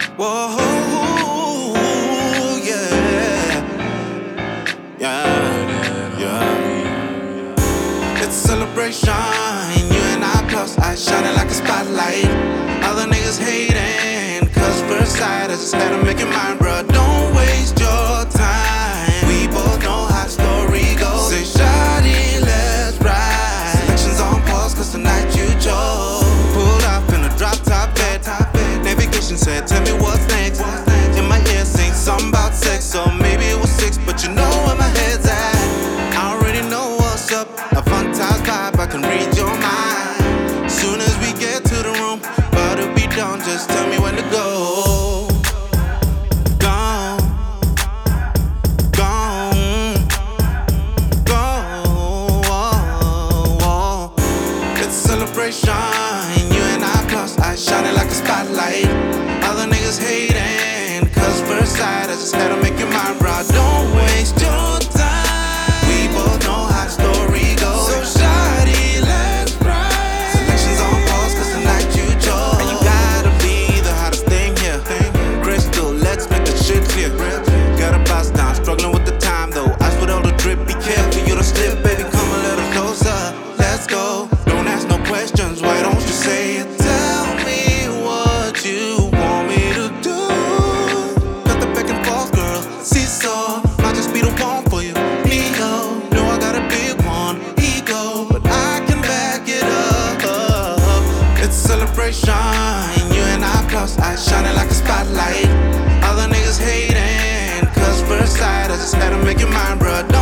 Whoa, yeah, yeah, yeah. It's a celebration, you and I plus I shining like a spotlight. Other niggas hating, cause first sight I just had to make it mine, bruh. Don't waste your time. We both know how the story goes. Say, shawty, let's ride. Selections on pause, cause tonight you chose. Pulled up in a drop top bed. Navigation said, tell me what's next. In my ear sing something about sex, so maybe it was 6, but you know where my head's at. I already know what's up. A fun-times vibe, I can read your mind. Soon as we get to the room, but it'll be done. Just tell me when to go. Gone, gone, gone. It's a celebration, you and I plus I shining like a spotlight. Other niggas hating, cause first sight I just had to make you mine, bro. Don't waste your time. We both know how the story goes. So shawty, let's ride. Selections on pause, cause tonight you chose. And you gotta be the hottest thing here. Crystal, let's make the shit clear. Got a boss down, struggling with the time though. Ice with all the drip, be careful you don't slip, baby. Come a little closer, let's go. Don't ask no questions, why don't you say it? Tell me what you want me to do. Got the back and forth, girl. Seesaw, might just be the one for you. Neo, know I got a big one. Ego, but I can back it up. It's a celebration, you and I plus I shining like a spotlight. Other niggas hating, cause first sight I just had to make it mine, bruh.